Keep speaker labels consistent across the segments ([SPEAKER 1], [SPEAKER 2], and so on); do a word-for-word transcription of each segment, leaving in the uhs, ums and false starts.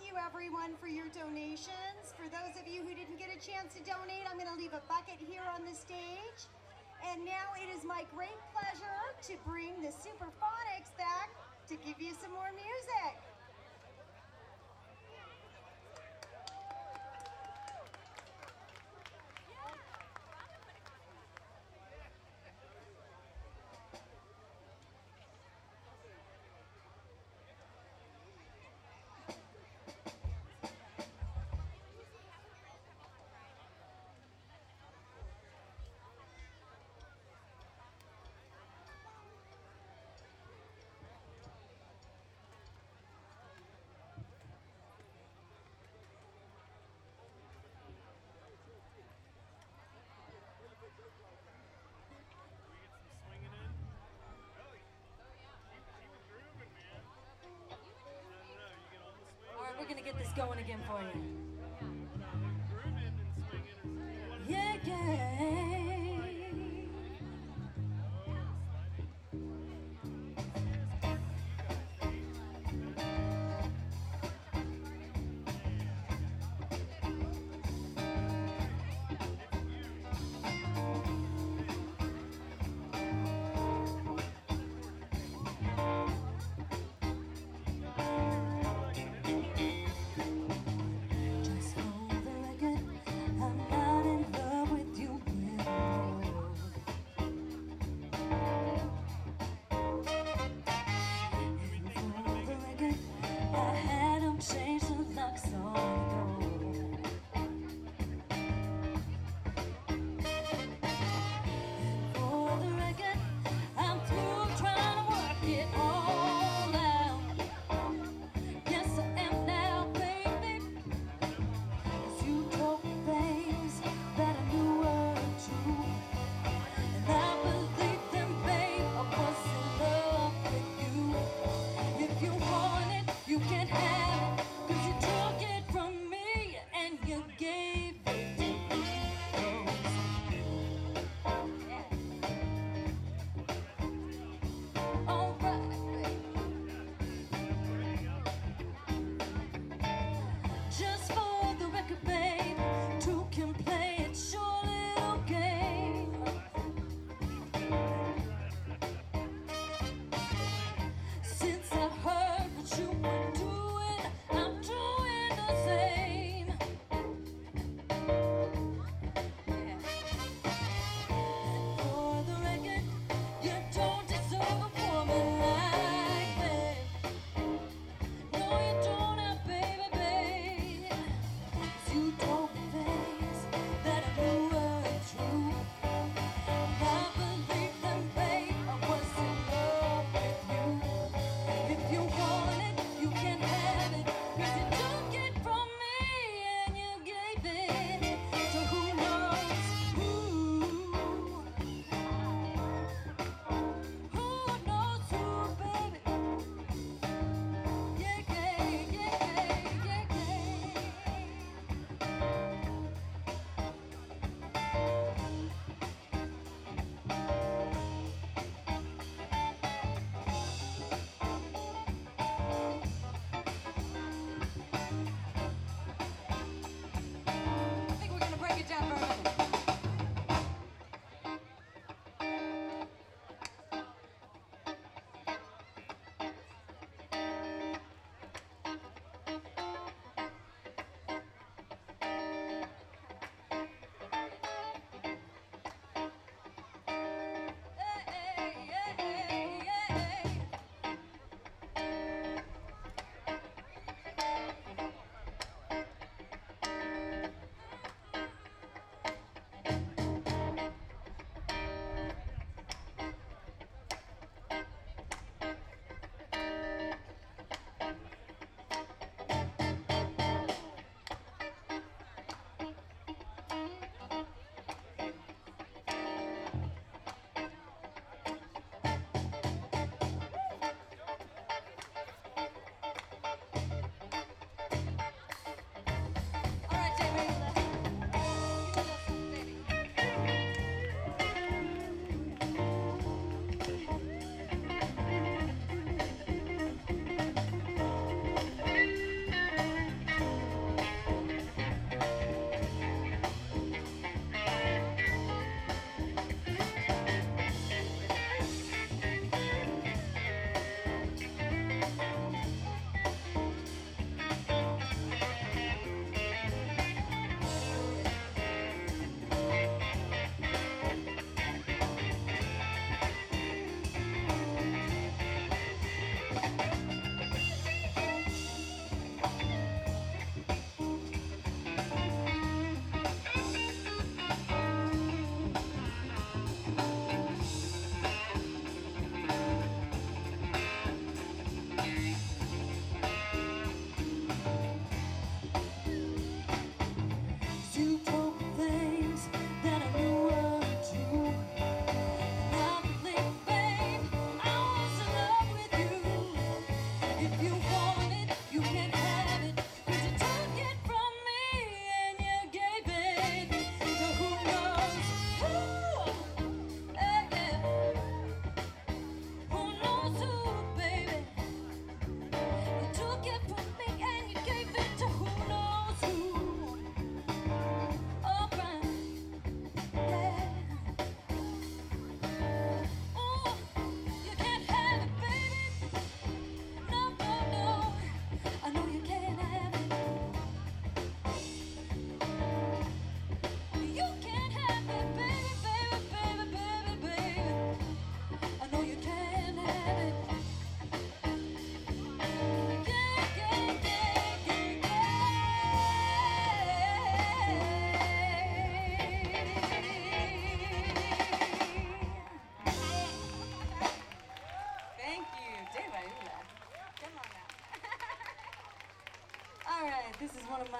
[SPEAKER 1] you everyone for your donations. For those of you who didn't get a chance to donate, I'm going to leave a bucket here on the stage. And now it is my great pleasure to bring the Superphonics back to give you some more music.
[SPEAKER 2] We're gonna get this going again for you. Yeah, yeah.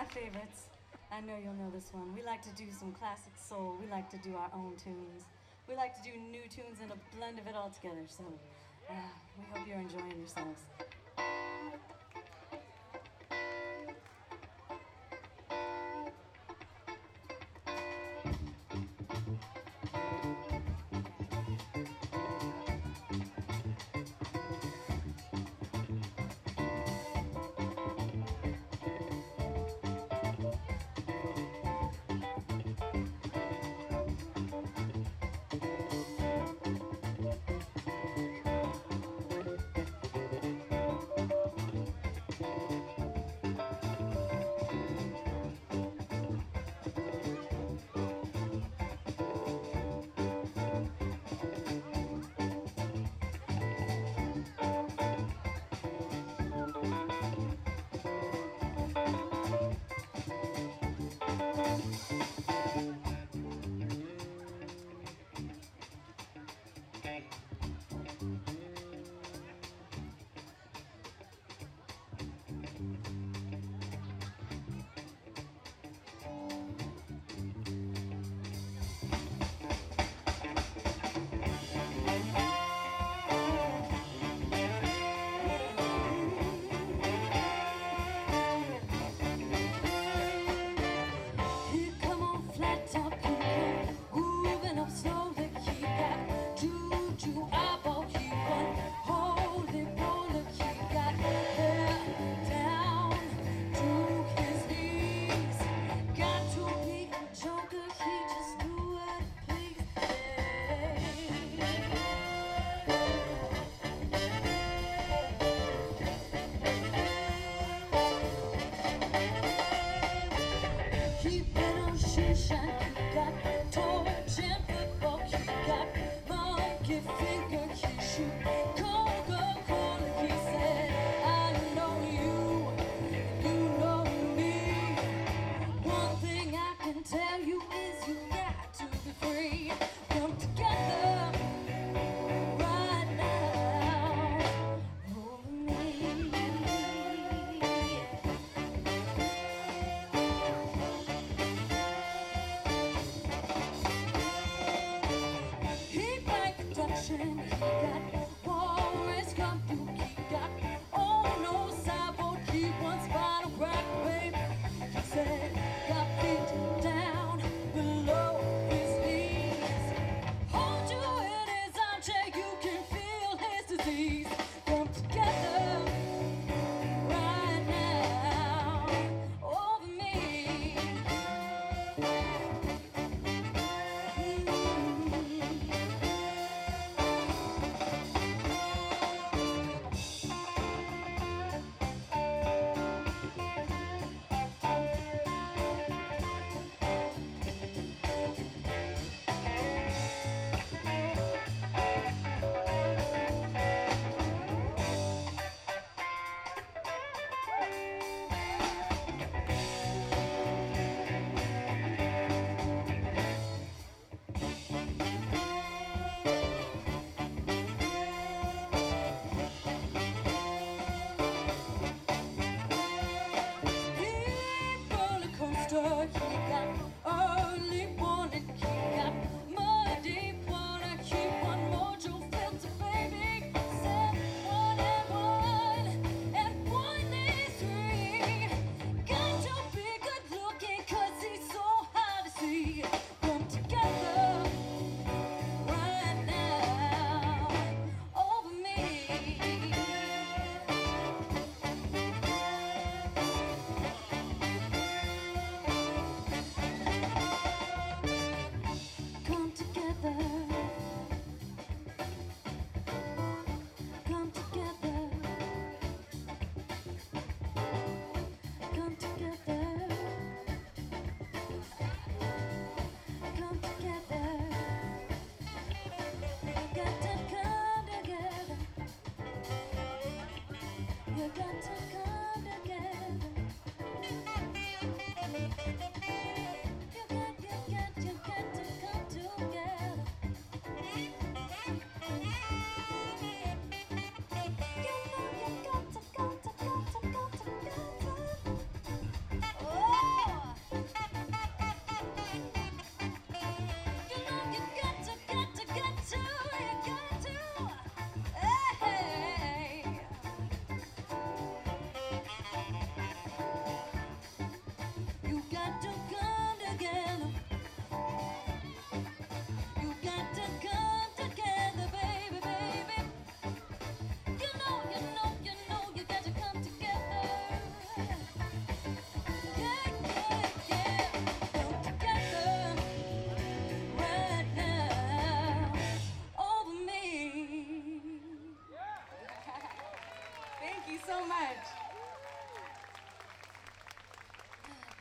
[SPEAKER 2] favorites. I know you'll know this one. We like to do some classic soul. We like to do our own tunes. We like to do new tunes and a blend of it all together. So uh, we hope you're enjoying yourselves.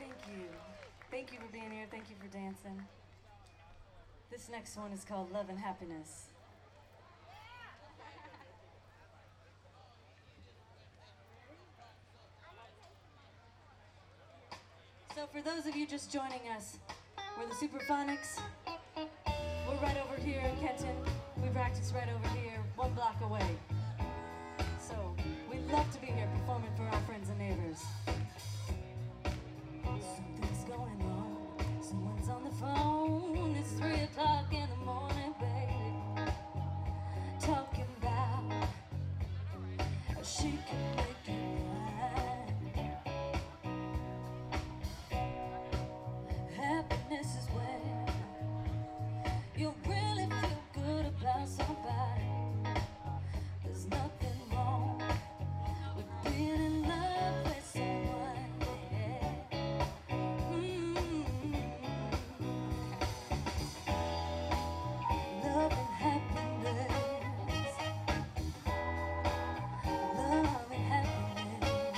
[SPEAKER 2] Thank you. Thank you for being here. Thank you for dancing. This next one is called Love and Happiness. So for those of you just joining us, we're the Superphonics. We're right over here in Kenton. We practice right over here, one block away. So we love to be here performing for our friends and neighbors. Something's going on. Someone's on the phone. It's three o'clock in the morning, baby. Talking about how she can make you cry. Happiness is when you really feel good about somebody. There's nothing wrong with being in love with someone. Yeah. Mm-hmm. Love and happiness. Love and happiness.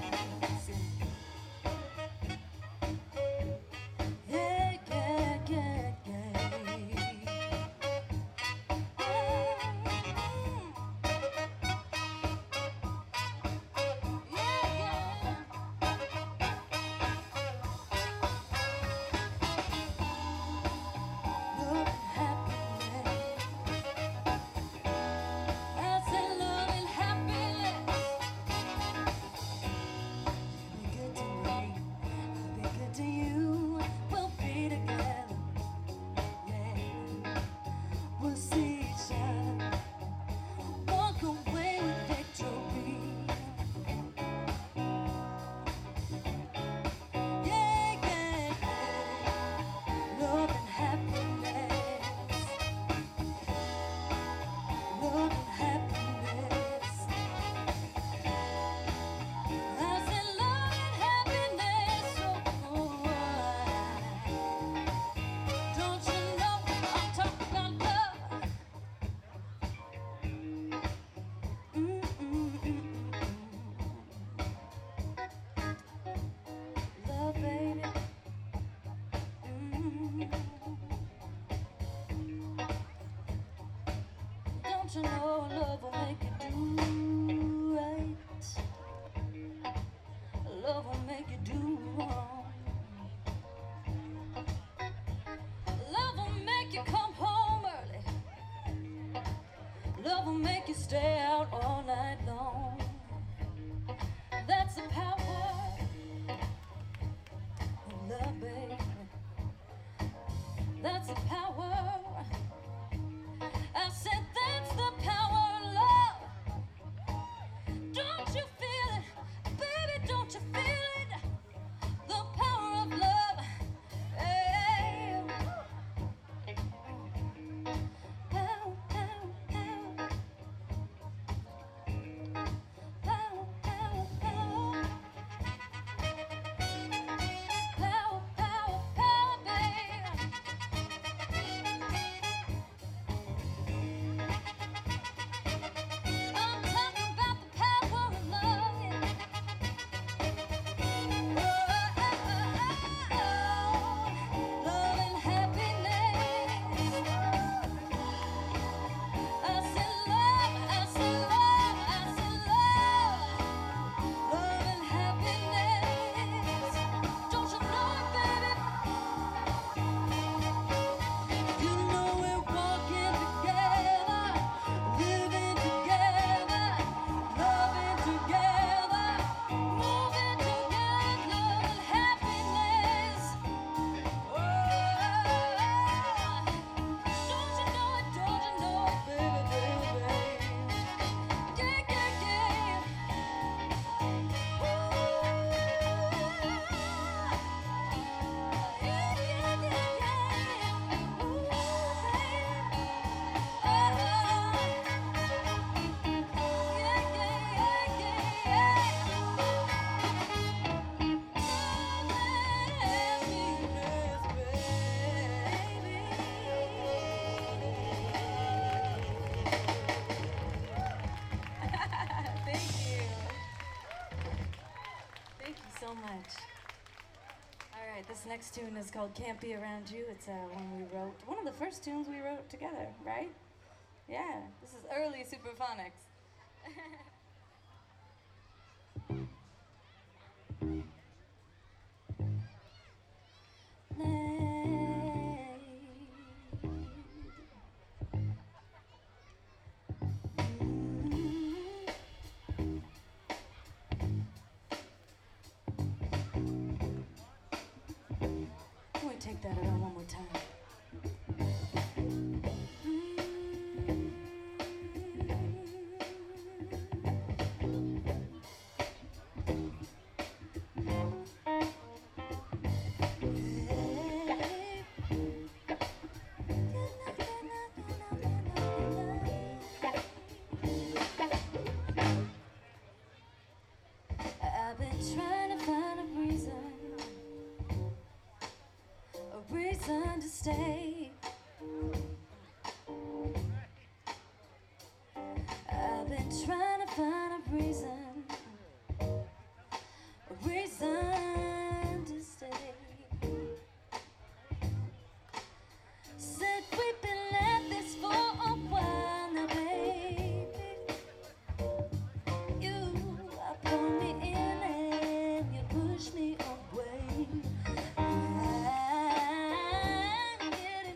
[SPEAKER 2] Yeah, yeah, yeah, yeah. We'll see each other walk away with victory. Yeah, yeah, yeah. Love and happiness. Love and happiness. I said love and happiness. Oh, I- don't you know I'm talking about love? Mm-mm-mm-mm. Love, baby. Mm. Don't you know love will make you do right? Love will make you do wrong. Love will make you come home early. Love will make you stay out all night long. That's the power of love, baby. That's the power. I said that's the power of love. Don't you feel it? Baby, don't you feel it? The power of love. Hey. Pow, pow, pow. Pow, pow, pow. Pow, pow, pow, baby. right, this next tune is called Can't Be Around You. It's uh, one we wrote, one of the first tunes we wrote together, right? Yeah, this is early Superphonics. Can we take that around one more time? I've been trying to find a reason, a reason to stay. I've been trying to find a reason, a reason to stay. Said we've been at this for a while now, baby. You pull me in and you push me away. I get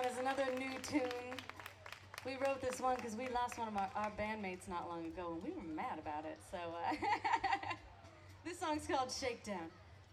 [SPEAKER 3] is another new tune. We wrote this one because we lost one of our, our bandmates not long ago, and we were mad about it. So uh, this song's called Shakedown.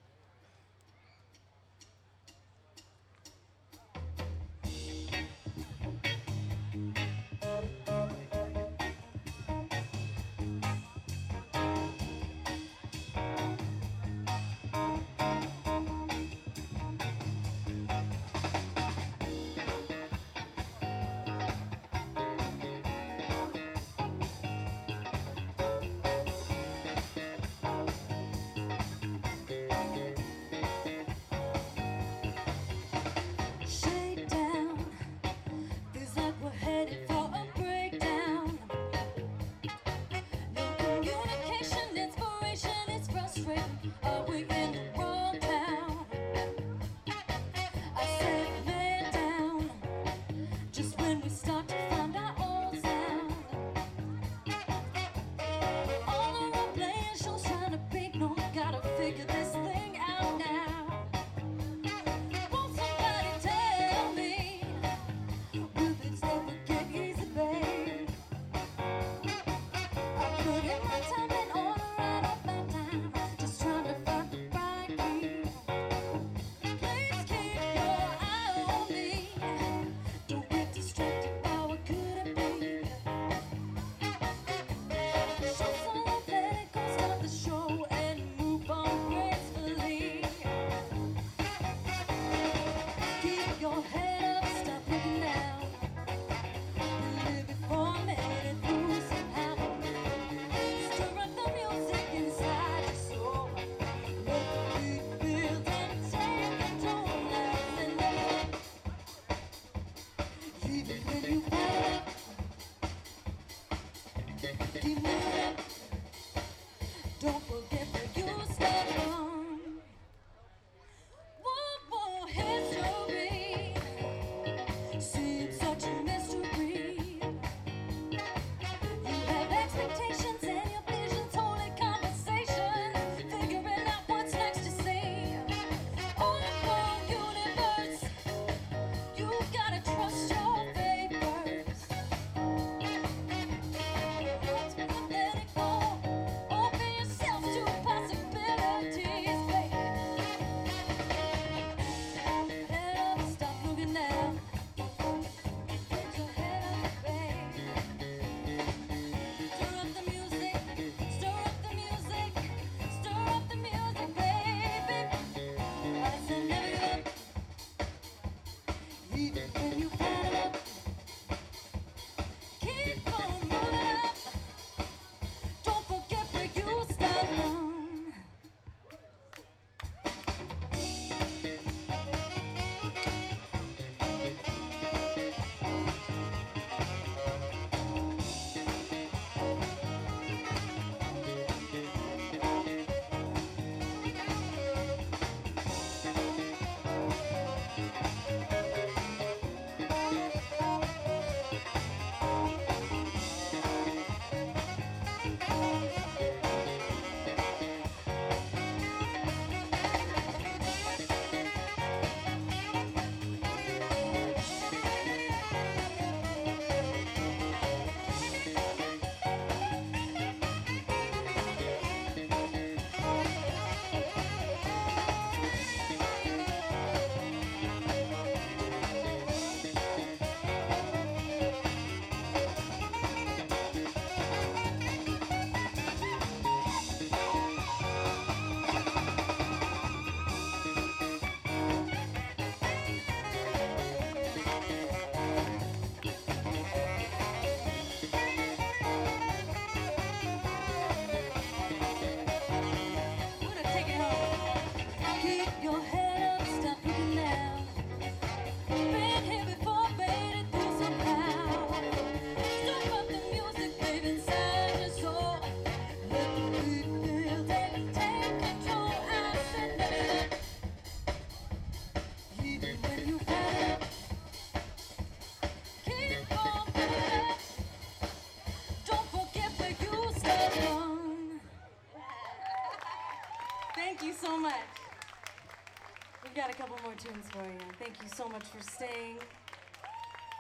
[SPEAKER 3] So much. We've got a couple more tunes for you. Thank you so much for staying.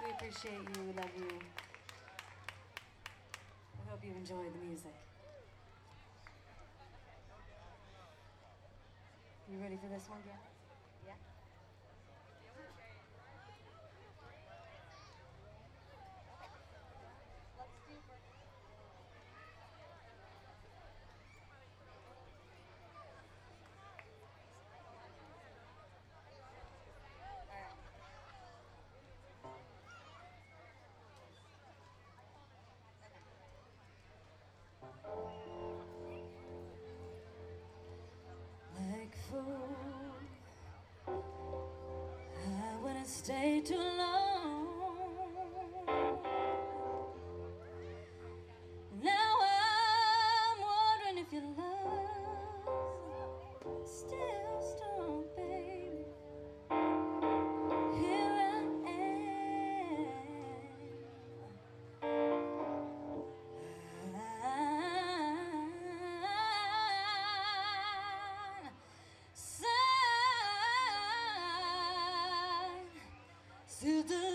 [SPEAKER 3] We appreciate you. We love you. We hope you enjoy the music. You ready for this one, yeah? Yeah. Like fool, I wouldn't stay too long. Now I'm wondering if your love's still strong, baby. Here I am. Sign, still the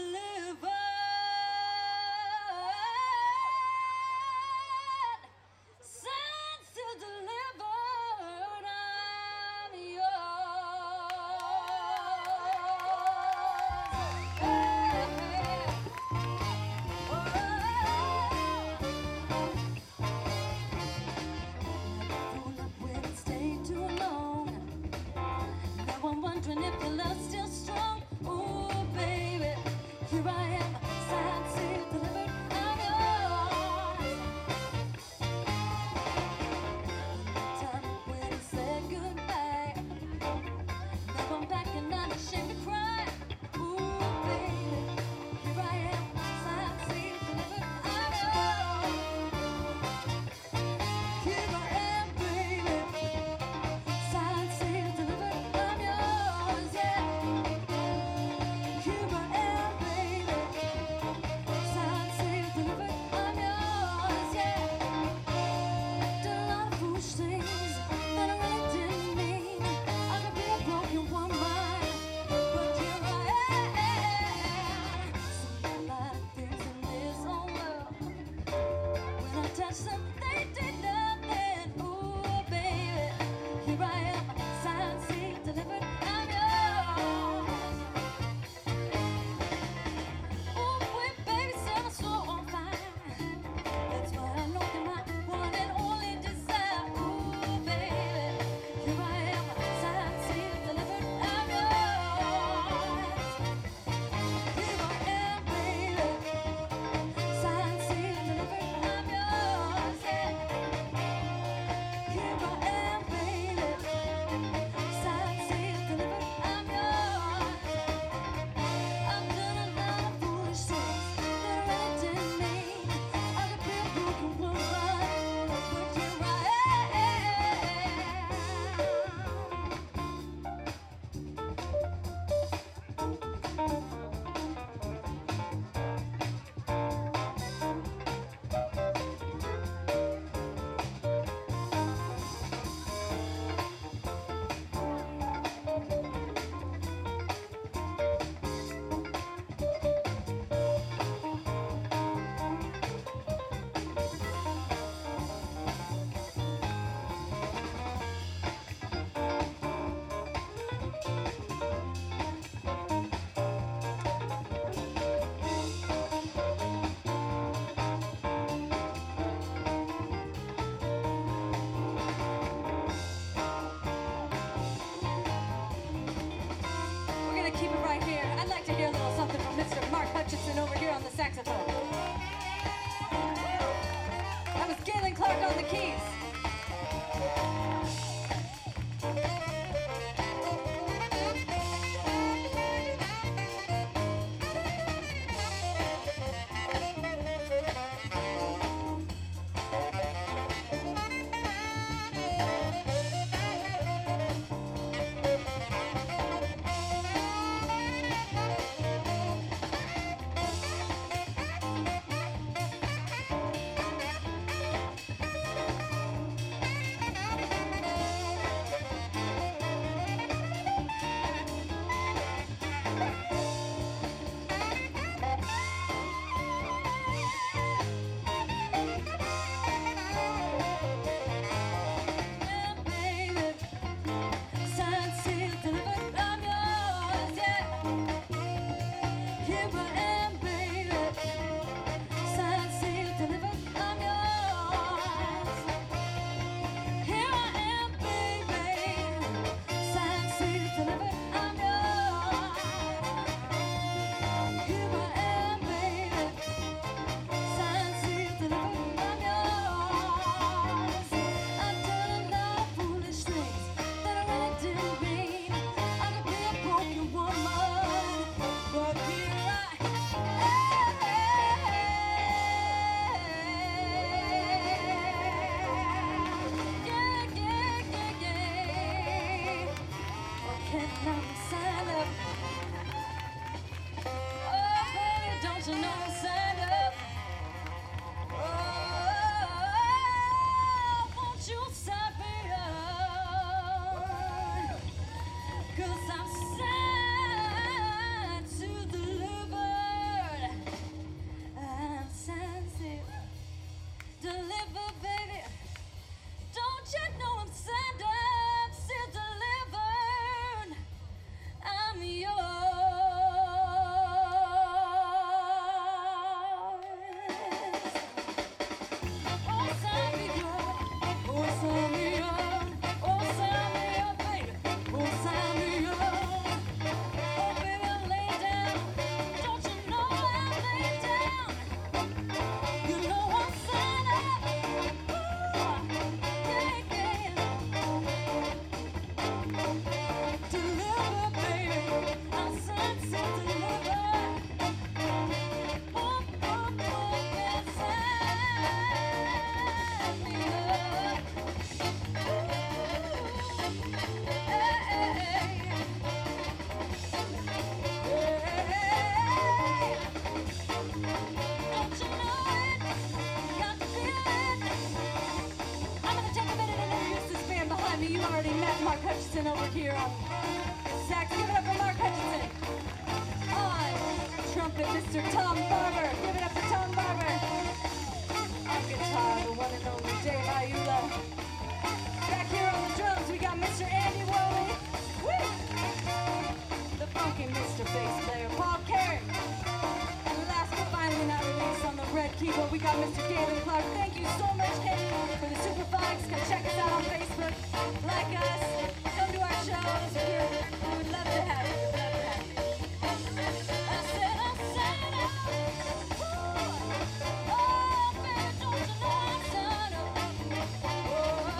[SPEAKER 3] Hutchison over here on sax. Give it up for Mark Hutchison. On trumpet, Mister Tom Barber. Give it up for Tom Barber. On guitar, the one and only Dave Ayula. Back here on the drums, we got Mister Andy Woolley. Woo! The funky Mister Bass player, Paul Carey. And last but finally not released on the red keyboard, we got Mister Galen Clark. Thank you so much, Kenny, for the Superphonics. Come check us out on Facebook. Like us. Come to our shows. We're, we would love to have you. We'd love to have you. I said, I said, oh, oh, baby, don't you know I'm signed up? Oh,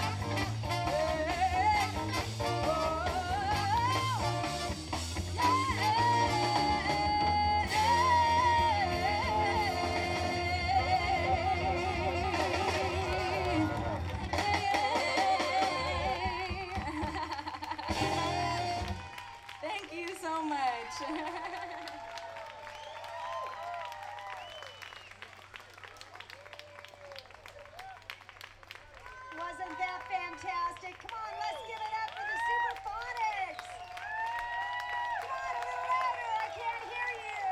[SPEAKER 3] hey, thank you so much.
[SPEAKER 1] Wasn't that fantastic? Come on, let's give it up for the Superphonics. Come on, a little louder. I can't hear you.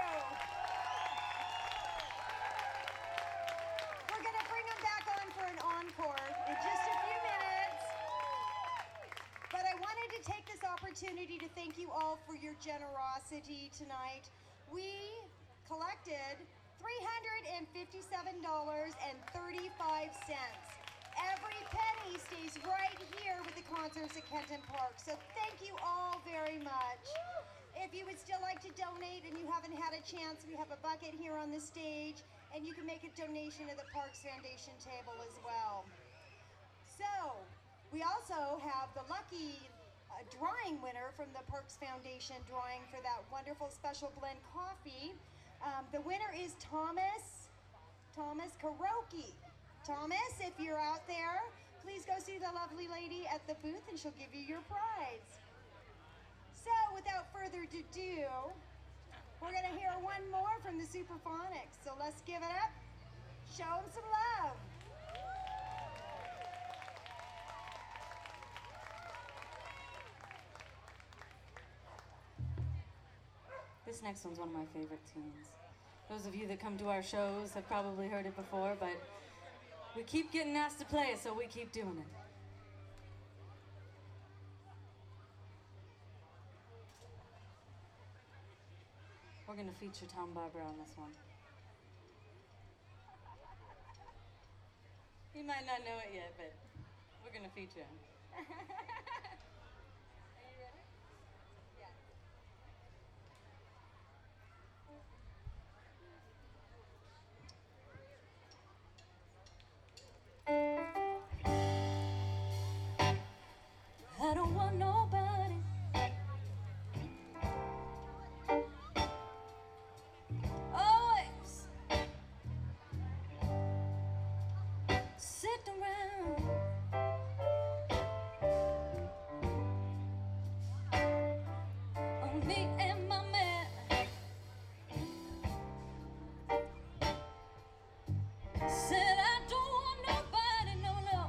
[SPEAKER 1] We're going to bring them back on for an encore in just a few minutes. But I wanted to take this opportunity to thank you all for your generosity tonight. We collected three hundred fifty-seven dollars and thirty-five cents. Every penny stays right here with the concerts at Kenton Park. So thank you all very much. If you would still like to donate and you haven't had a chance, we have a bucket here on the stage, and you can make a donation to the Parks Foundation table as well. So, we also have the lucky uh, drawing winner from the Parks Foundation drawing for that wonderful special blend coffee. Um, the winner is Thomas, Thomas Karoki. Thomas, if you're out there, please go see the lovely lady at the booth and she'll give you your prize. So, without further ado, we're gonna hear one more from the Superphonics. So let's give it up. Show them some love.
[SPEAKER 3] This next one's one of my favorite tunes. Those of you that come to our shows have probably heard it before, but we keep getting asked to play it, so we keep doing it. We're gonna feature Tom Barber on this one. You might not know it yet, but we're gonna feature him. I don't want nobody always sitting around. Oh, me and my man said I don't want nobody, no, no.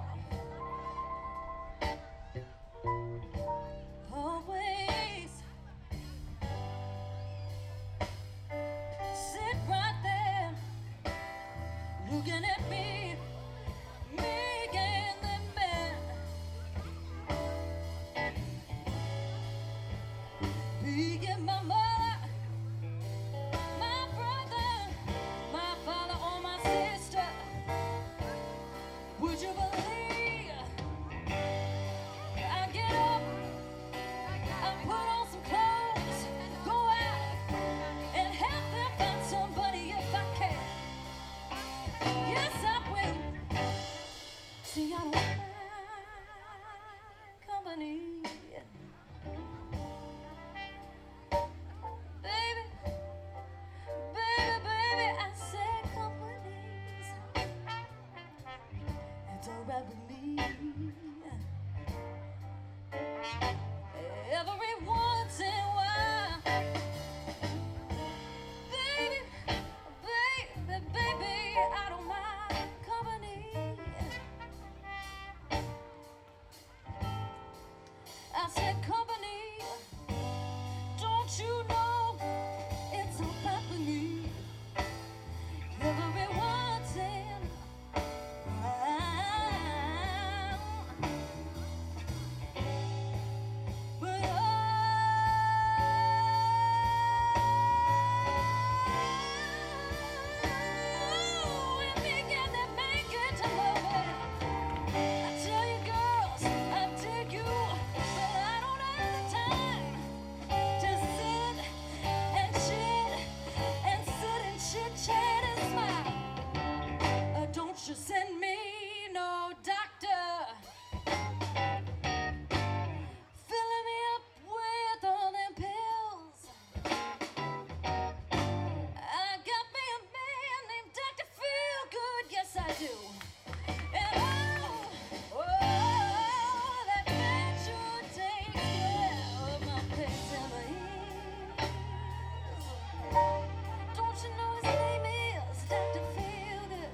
[SPEAKER 3] Always sit right there looking at me, me and the man. Being my mother, my brother, my father, or my sister. Would you believe I get up, I put on some clothes, go out and help them find somebody if I can. Yes, I will.
[SPEAKER 2] Don't you send me no doctor, filling me up with all them pills. I got me a man named Doctor Feelgood, yes I do. And oh, oh, that man sure takes care of my pains and my ease. Don't you know his name is Doctor Feelgood?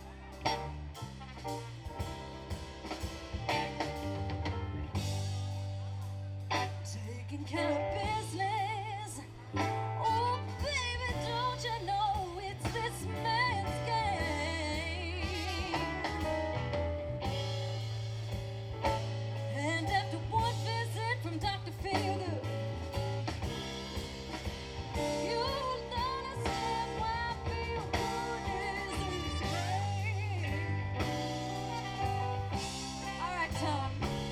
[SPEAKER 2] Taking care of business. Oh, baby, don't you know it's this man's game? And after one visit from Doctor Feelgood, you'll understand why Feelgood is his name. All right, Tom.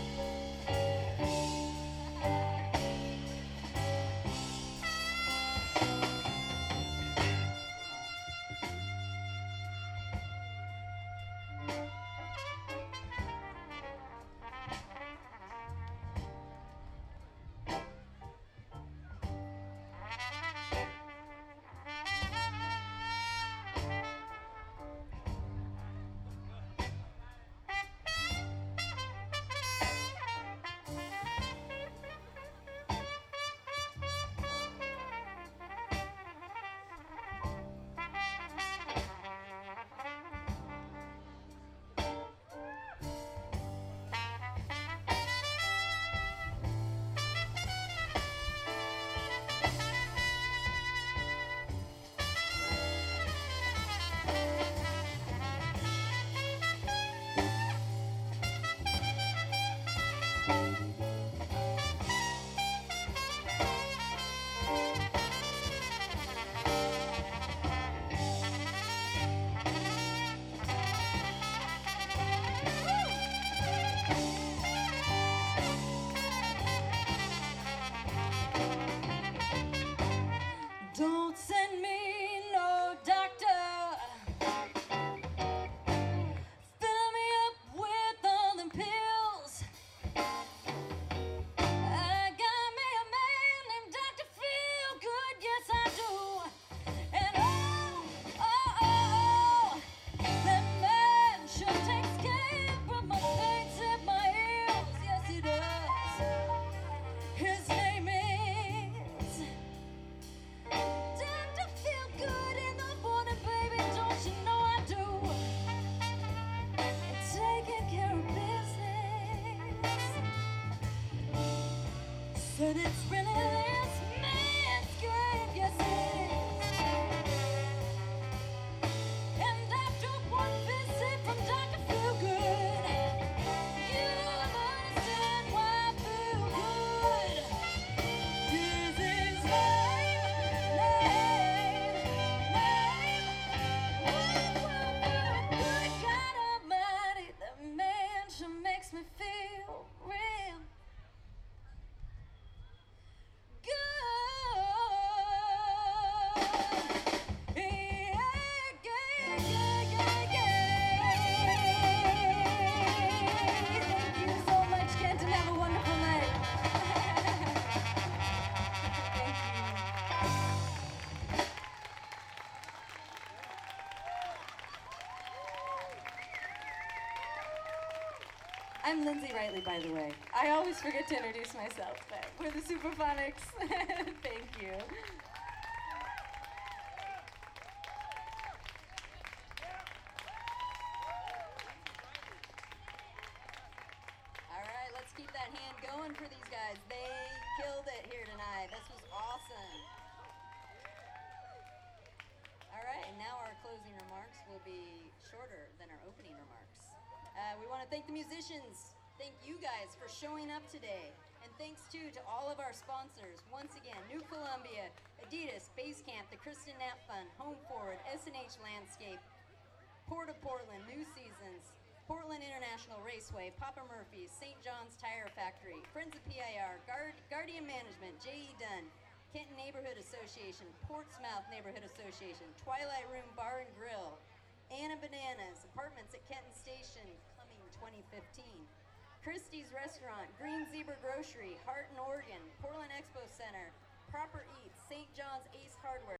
[SPEAKER 2] Don't send me no doctor, fill me up with all them pills. I got me a man named Doctor Feelgood, yes I do. And oh, oh, oh, that man sure takes care of my pains and my ills, yes he does. His name is Doctor Feelgood in the morning, baby, don't you know I do? Taking care of business. Said it's really this man's game, yes it is. And after one visit from Doctor Feelgood, you'll understand why Feelgood is his name, name, name. Good God Almighty, that man sure makes me feel real good. Yeah, yeah, yeah, yeah, yeah. Thank you so much, Kenton. Have a wonderful night. Thank you. I'm Lindsay Riley, by the way. I always forget to introduce myself, but we're the Superphonics. Thank you. All right, let's keep that hand going for these guys. They killed it here tonight. This was awesome. All right, and now our closing remarks will be shorter than our opening remarks. Uh, we want to thank the musicians. Thank you guys for showing up today. And thanks too to all of our sponsors. Once again, New Columbia, Adidas, Basecamp, the Kristen Knapp Fund, Home Forward, S and H Landscape, Port of Portland, New Seasons, Portland International Raceway, Papa Murphy's, Saint John's Tire Factory, Friends of P I R, Guard, Guardian Management, J E. Dunn, Kenton Neighborhood Association, Portsmouth Neighborhood Association, Twilight Room Bar and Grill, Anna Bananas,
[SPEAKER 4] Apartments at Kenton Station, coming twenty fifteen. Christie's Restaurant, Green Zebra Grocery, Hart and Oregon, Portland Expo Center, Proper Eats, Saint John's Ace Hardware.